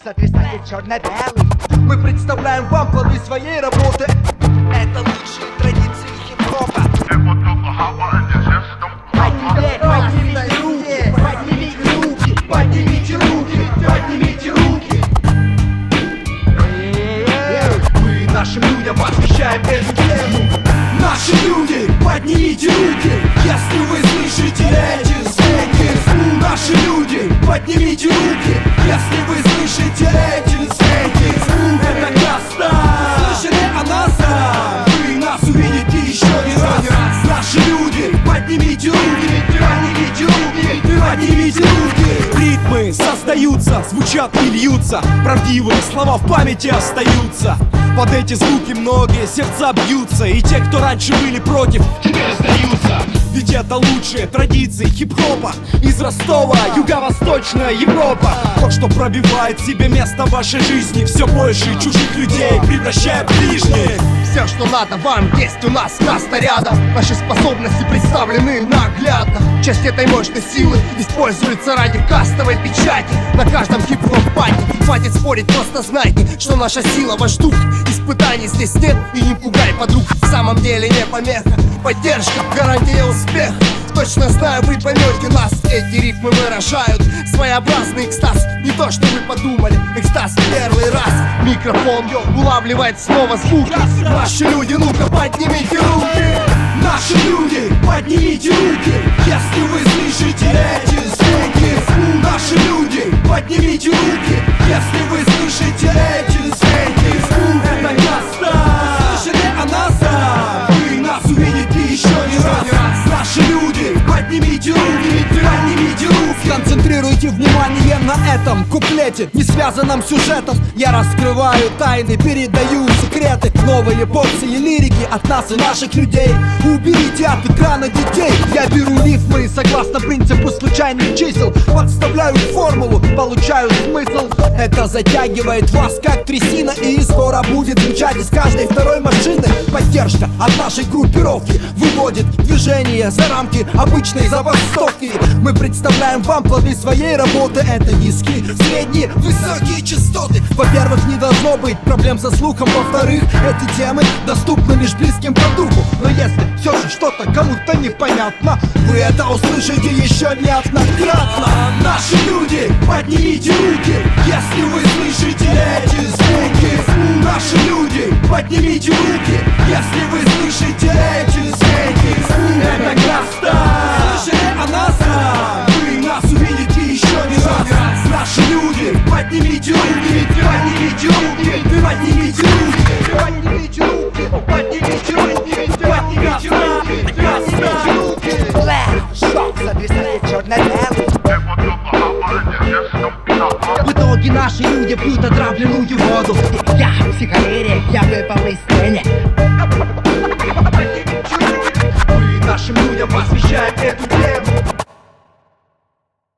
сотрясает черно-белый. Мы представляем вам плоды своей работы. Это лучшие традиции хип-хопа. Поднимите руки, поднимите руки, поднимите руки. Мы нашим людям посвящаем эту тему. Наши люди, поднимите руки, если вы слышите эти звуки. Наши люди, поднимите руки, если вы слышите эти звуки. Это Каста. Слышали о нас? Вы нас увидите еще не раз. Наши люди, поднимите руки, поднимите руки, поднимите руки. Ритмы создаются, звучат и льются, правдивые слова в памяти остаются. Под эти звуки многие сердца бьются, и те, кто раньше были против, теперь сдаются. Ведь это лучшие традиции хип-хопа из Ростова, Юго-Восточная Европа. То, что пробивает себе место в вашей жизни, все больше чужих людей превращая в ближних. Все, что надо вам, есть у нас Каста рядом. Наши способности представлены наглядно. Часть этой мощной силы используется ради кастовой печати. На каждом хип-хоп-пати хватит спорить, просто знайте, что наша сила ваш дух. Испытаний здесь нет, и не пугай подруг. В самом деле не помеха, поддержка, гарантия успеха. Точно знаю, вы поймете нас. Эти рифмы выражают своеобразный экстаз. Не то, что вы подумали, экстаз первый раз. Микрофон улавливает снова звук. Наши люди, ну-ка поднимите руки. Наши люди, поднимите руки, если вы слышите эти звуки. Наши люди, поднимите руки, если вы слышите эти звуки. Это Каста. Слышали о нас? Вы нас увидите еще не раз. Наши люди, поднимите руки, поднимите руки. Концентрируйте внимание на этом куплете, не связанном сюжетом. Я раскрываю тайны, передаю секреты. Новые порции лирики от нас и наших людей. Уберите от экрана детей. Я беру рифмы согласно принципу случайных чисел, подставляю формулу, получаю смысл. Это затягивает вас как трясина, и скоро будет звучать из каждой второй машины. Поддержка от нашей группировки выводит движение за рамки обычной забастовки. Мы представляем вам плоды своей работы. Это низкие, средние, высокие частоты. Во-первых, не должно быть проблем со слухом. Во-вторых, эти темы доступны лишь близким по духу. Но если все же что-то кому-то непонятно, вы это услышите еще неоднократно. Наши люди, поднимите руки, если вы слышите эти звуки. Наши люди, поднимите руки, если вы слышите эти звуки. Это Каста. Слышали о нас? Вы нас увидите еще не раз. Наши люди, поднимите руки, поднимите руки, поднимите руки, поднимите руки, поднимите руки, поднимите руки, поднимите руки. Шок сотрясает черно-белый. В итоге наши люди пьют отравленную воду. Я психолерик, я выпал из сцены. Мы нашим людям посвящаем эту тему.